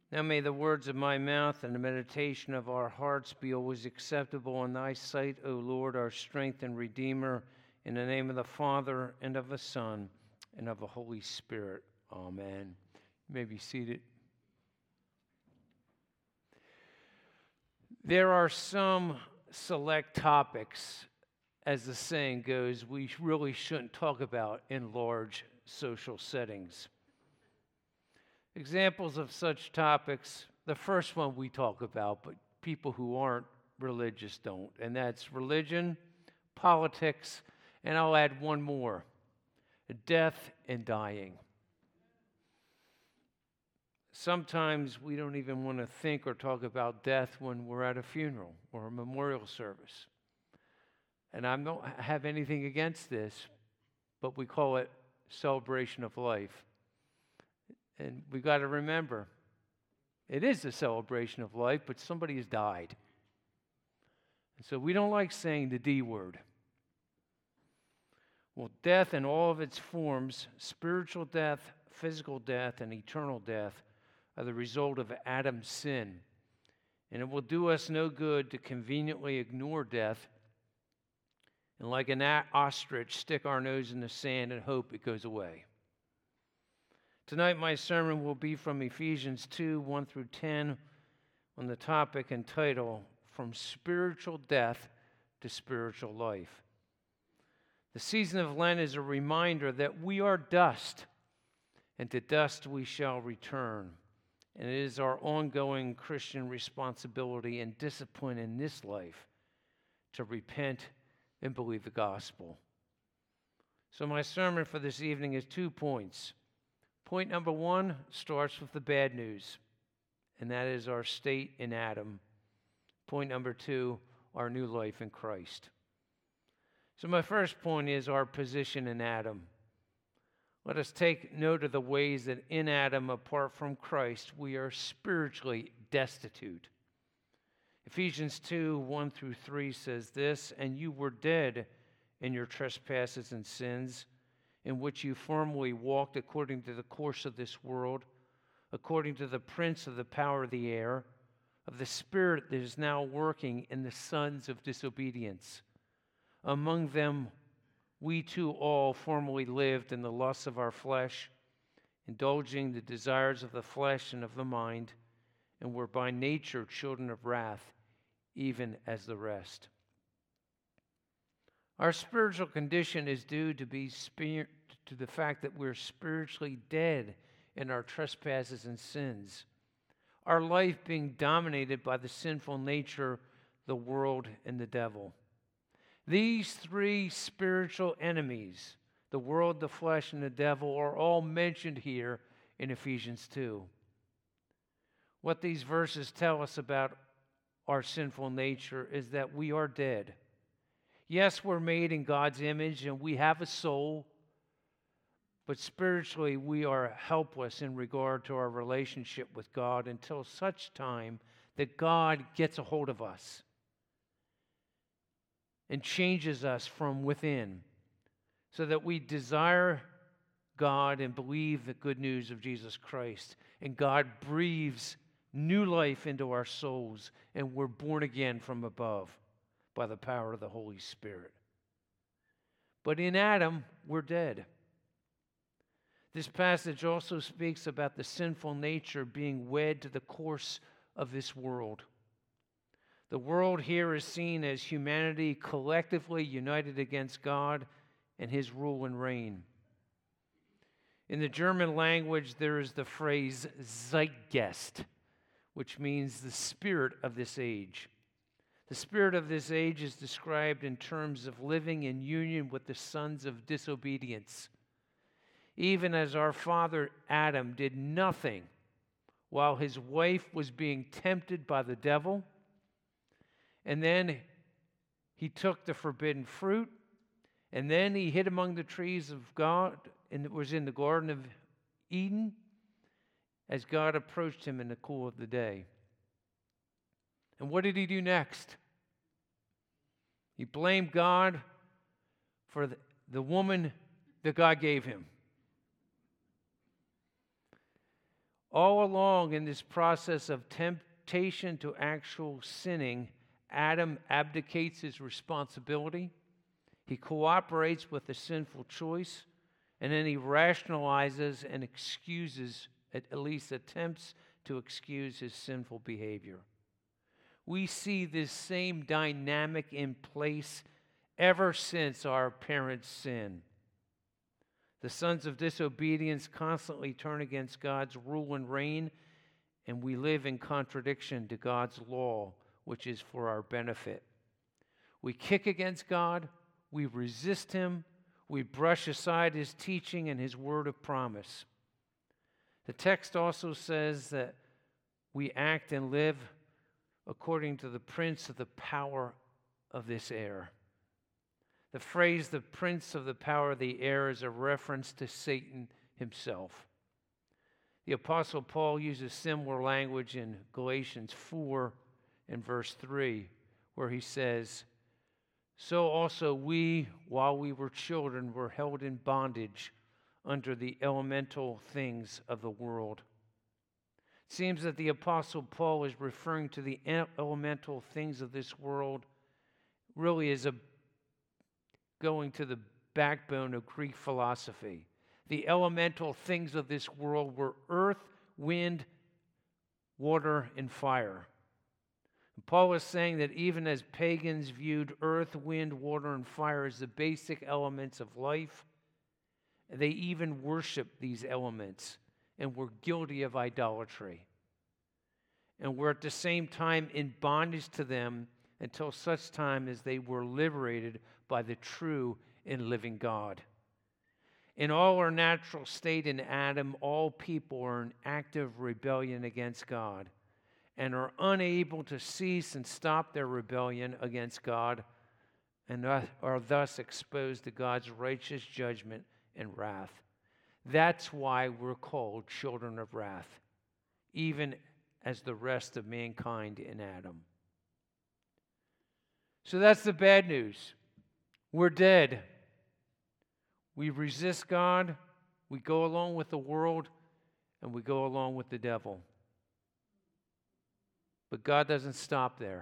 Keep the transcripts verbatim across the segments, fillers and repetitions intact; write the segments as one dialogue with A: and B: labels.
A: Now may the words of my mouth and the meditation of our hearts be always acceptable in thy sight, O Lord, our strength and Redeemer, in the name of the Father, and of the Son, and of the Holy Spirit. Amen. You may be seated. There are some select topics, as the saying goes, we really shouldn't talk about in large social settings. Examples of such topics, the first one we talk about, but people who aren't religious don't, and that's religion, politics, and I'll add one more, death and dying. Sometimes we don't even want to think or talk about death when we're at a funeral or a memorial service. And I don't have anything against this, but we call it celebration of life. And we got to remember, it is a celebration of life, but somebody has died. And so we don't like saying the D word. Well, death in all of its forms, spiritual death, physical death, and eternal death, are the result of Adam's sin. And it will do us no good to conveniently ignore death and, like an ostrich, stick our nose in the sand and hope it goes away. Tonight, my sermon will be from Ephesians two, one through ten, on the topic and title, From Spiritual Death to Spiritual Life. The season of Lent is a reminder that we are dust, and to dust we shall return. And it is our ongoing Christian responsibility and discipline in this life to repent and believe the gospel. So my sermon for this evening is two points. Point number one starts with the bad news, and that is our state in Adam. Point number two, our new life in Christ. So my first point is our position in Adam. Let us take note of the ways that in Adam, apart from Christ, we are spiritually destitute. Ephesians two, one through three says this, "And you were dead in your trespasses and sins, in which you formerly walked according to the course of this world, according to the prince of the power of the air, of the spirit that is now working in the sons of disobedience. Among them we too all formerly lived in the lusts of our flesh, indulging the desires of the flesh and of the mind, and were by nature children of wrath, even as the rest." Our spiritual condition is due to be spir- to the fact that we're spiritually dead in our trespasses and sins. Our life being dominated by the sinful nature, the world, and the devil. These three spiritual enemies, the world, the flesh, and the devil, are all mentioned here in Ephesians two. What these verses tell us about our sinful nature is that we are dead. Yes, we're made in God's image and we have a soul, but spiritually we are helpless in regard to our relationship with God until such time that God gets a hold of us and changes us from within so that we desire God and believe the good news of Jesus Christ. And God breathes new life into our souls and we're born again from above by the power of the Holy Spirit. But in Adam, we're dead. This passage also speaks about the sinful nature being wed to the course of this world. The world here is seen as humanity collectively united against God and his rule and reign. In the German language, there is the phrase Zeitgeist, which means the spirit of this age. The spirit of this age is described in terms of living in union with the sons of disobedience. Even as our father Adam did nothing while his wife was being tempted by the devil, and then he took the forbidden fruit, and then he hid among the trees of God, and it was in the Garden of Eden, as God approached him in the cool of the day. And what did he do next? He blamed God for the, the woman that God gave him. All along in this process of temptation to actual sinning, Adam abdicates his responsibility. He cooperates with the sinful choice, and then he rationalizes and excuses, at least attempts to excuse his sinful behavior. We see this same dynamic in place ever since our parents' sin. The sons of disobedience constantly turn against God's rule and reign, and we live in contradiction to God's law, which is for our benefit. We kick against God, we resist Him, we brush aside His teaching and His word of promise. The text also says that we act and live according to the prince of the power of this air. The phrase, the prince of the power of the air, is a reference to Satan himself. The Apostle Paul uses similar language in Galatians four and verse three, where he says, "So also we, while we were children, were held in bondage under the elemental things of the world." It seems that the Apostle Paul is referring to the elemental things of this world really as a going to the backbone of Greek philosophy. The elemental things of this world were earth, wind, water, and fire. And Paul is saying that even as pagans viewed earth, wind, water, and fire as the basic elements of life, they even worshiped these elements and were guilty of idolatry. And were at the same time in bondage to them until such time as they were liberated by the true and living God. In all our natural state in Adam, all people are in active rebellion against God and are unable to cease and stop their rebellion against God, and are thus exposed to God's righteous judgment and wrath. That's why we're called children of wrath, even as the rest of mankind in Adam. So that's the bad news. We're dead. We resist God, we go along with the world, and we go along with the devil. But God doesn't stop there.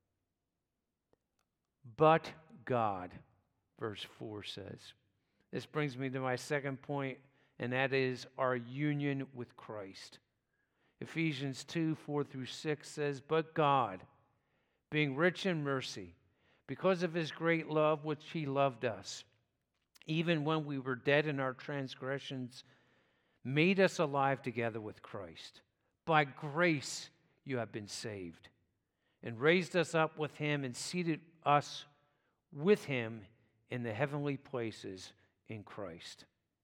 A: But God, verse four says. This brings me to my second point, and that is our union with Christ. Ephesians two, four through six says, "But God, being rich in mercy, because of His great love which He loved us, even when we were dead in our transgressions, made us alive together with Christ. By grace you have been saved, and raised us up with Him and seated us with Him in the heavenly places in Christ."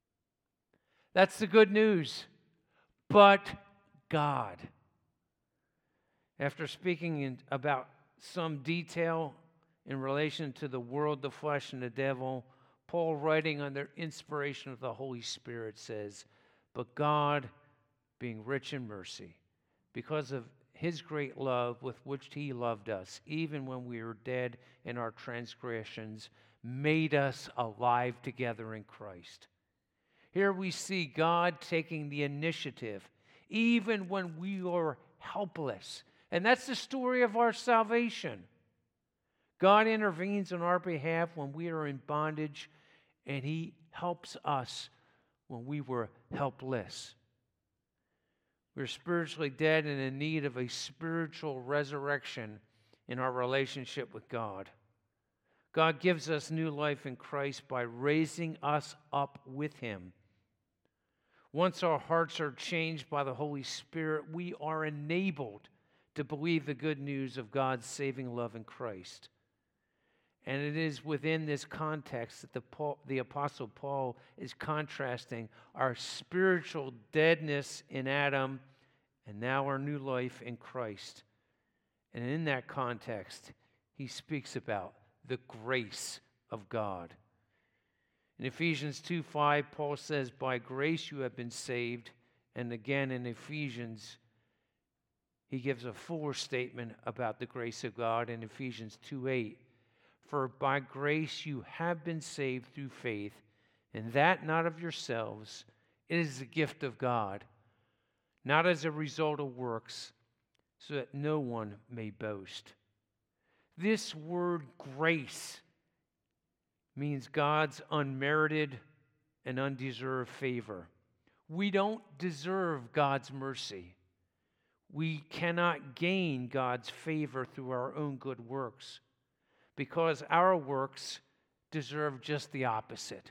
A: That's the good news. But God. After speaking in, about some detail in relation to the world, the flesh, and the devil, Paul, writing under inspiration of the Holy Spirit, says, "But God, being rich in mercy, because of His great love with which He loved us, even when we were dead in our transgressions, made us alive together in Christ." Here we see God taking the initiative, even when we are helpless. And that's the story of our salvation. God intervenes on our behalf when we are in bondage, and He helps us when we were helpless. We're spiritually dead and in need of a spiritual resurrection in our relationship with God. God gives us new life in Christ by raising us up with Him. Once our hearts are changed by the Holy Spirit, we are enabled to believe the good news of God's saving love in Christ. And it is within this context that the, Paul, the Apostle Paul is contrasting our spiritual deadness in Adam and now our new life in Christ. And in that context, he speaks about the grace of God. In Ephesians two five, Paul says, "By grace you have been saved." And again in Ephesians, he gives a fuller statement about the grace of God in Ephesians two eight. "For by grace you have been saved through faith, and that not of yourselves. It is the gift of God, not as a result of works, so that no one may boast. This word grace means God's unmerited and undeserved favor. We don't deserve God's mercy. We cannot gain God's favor through our own good works, because our works deserve just the opposite.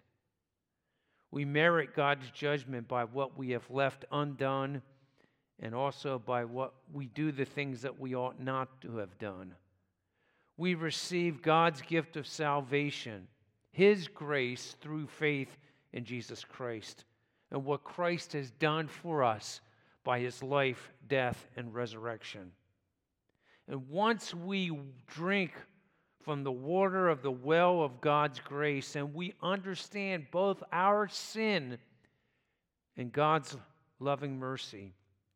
A: We merit God's judgment by what we have left undone, and also by what we do the things that we ought not to have done. We receive God's gift of salvation, His grace through faith in Jesus Christ, and what Christ has done for us by His life, death, and resurrection. And once we drink from the water of the well of God's grace, and we understand both our sin and God's loving mercy,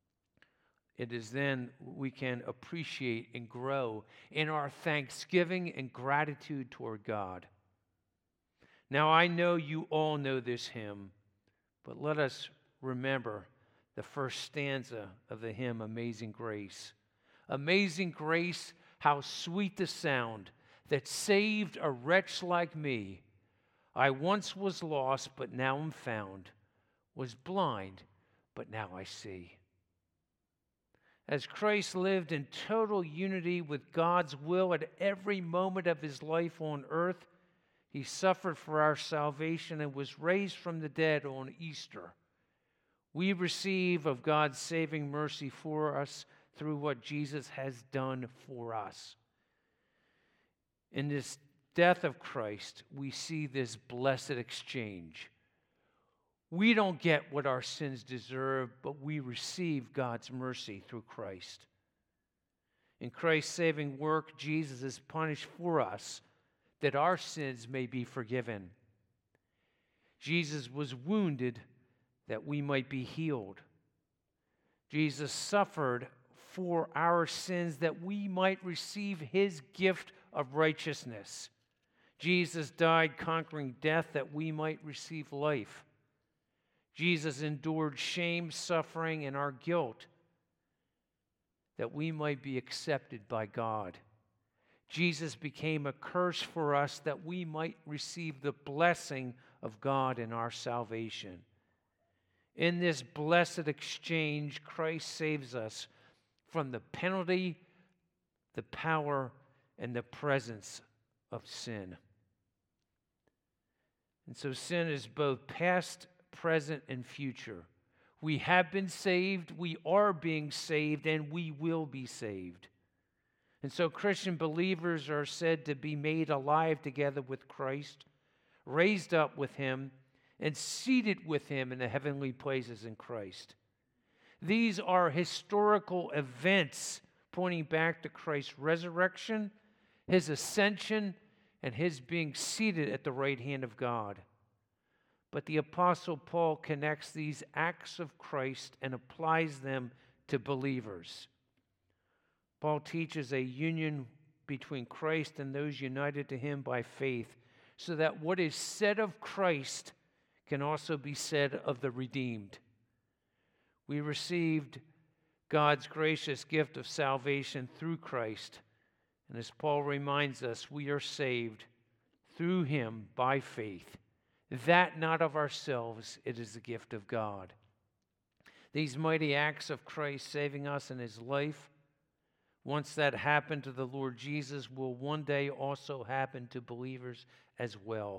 A: it is then we can appreciate and grow in our thanksgiving and gratitude toward God. Now, I know you all know this hymn, but let us remember the first stanza of the hymn, Amazing Grace. Amazing grace, how sweet the sound that saved a wretch like me. I once was lost, but now am found, was blind, but now I see. As Christ lived in total unity with God's will at every moment of His life on earth, He suffered for our salvation and was raised from the dead on Easter. We receive of God's saving mercy for us through what Jesus has done for us. In this death of Christ, we see this blessed exchange. We don't get what our sins deserve, but we receive God's mercy through Christ. In Christ's saving work, Jesus is punished for us, that our sins may be forgiven. Jesus was wounded that we might be healed. Jesus suffered for our sins that we might receive His gift of righteousness. Jesus died conquering death that we might receive life. Jesus endured shame, suffering, and our guilt that we might be accepted by God. Jesus became a curse for us that we might receive the blessing of God in our salvation. In this blessed exchange, Christ saves us from the penalty, the power, and the presence of sin. And so sin is both past, present, and future. We have been saved, we are being saved, and we will be saved. And so Christian believers are said to be made alive together with Christ, raised up with Him, and seated with Him in the heavenly places in Christ. These are historical events pointing back to Christ's resurrection, His ascension, and His being seated at the right hand of God. But the Apostle Paul connects these acts of Christ and applies them to believers. Paul teaches a union between Christ and those united to Him by faith, so that what is said of Christ can also be said of the redeemed. We received God's gracious gift of salvation through Christ, and as Paul reminds us, we are saved through Him by faith. That not of ourselves, it is the gift of God. These mighty acts of Christ saving us in His life, once that happened to the Lord Jesus, will one day also happen to believers as well.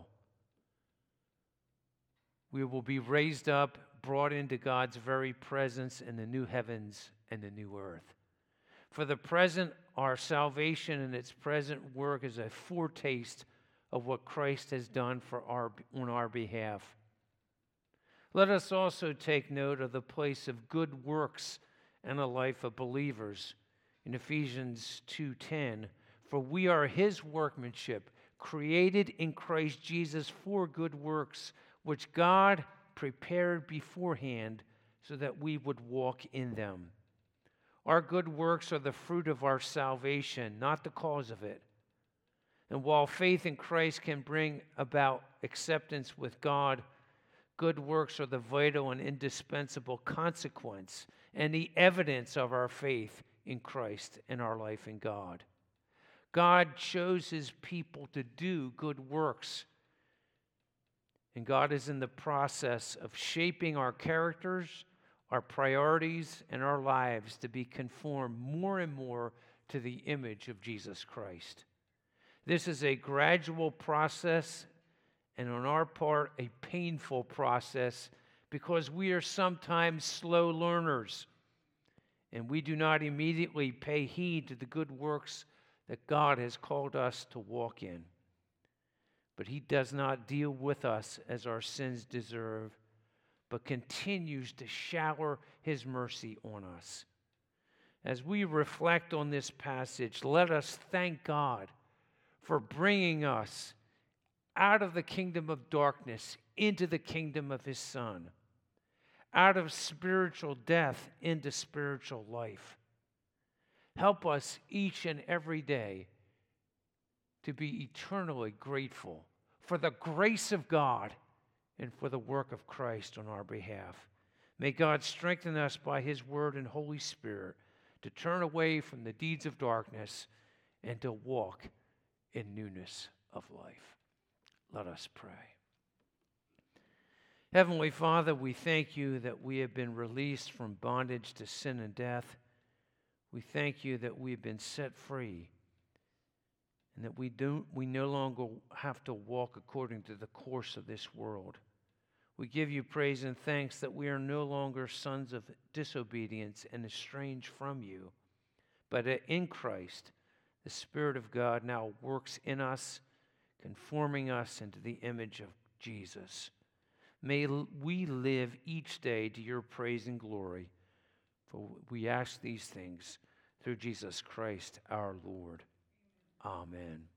A: We will be raised up, brought into God's very presence in the new heavens and the new earth. For the present, our salvation and its present work is a foretaste of what Christ has done for our, on our behalf. Let us also take note of the place of good works in the life of believers. In Ephesians two ten, for we are His workmanship, created in Christ Jesus for good works, which God prepared beforehand so that we would walk in them. Our good works are the fruit of our salvation, not the cause of it. And while faith in Christ can bring about acceptance with God, good works are the vital and indispensable consequence and the evidence of our faith in Christ and our life in God. God chose his people to do good works. And God is in the process of shaping our characters, our priorities, and our lives to be conformed more and more to the image of Jesus Christ. This is a gradual process, and on our part, a painful process, because we are sometimes slow learners, and we do not immediately pay heed to the good works that God has called us to walk in. But he does not deal with us as our sins deserve, but continues to shower his mercy on us. As we reflect on this passage, let us thank God for bringing us out of the kingdom of darkness into the kingdom of his Son, out of spiritual death into spiritual life. Help us each and every day to be eternally grateful for the grace of God and for the work of Christ on our behalf. May God strengthen us by his word and Holy Spirit to turn away from the deeds of darkness and to walk in newness of life. Let us pray. Heavenly Father, we thank you that we have been released from bondage to sin and death. We thank you that we have been set free, and that we don't we no longer have to walk according to the course of this world. We give you praise and thanks that we are no longer sons of disobedience and estranged from you, but in Christ, the Spirit of God now works in us, conforming us into the image of Jesus. May we live each day to your praise and glory, for we ask these things through Jesus Christ our Lord. Amen.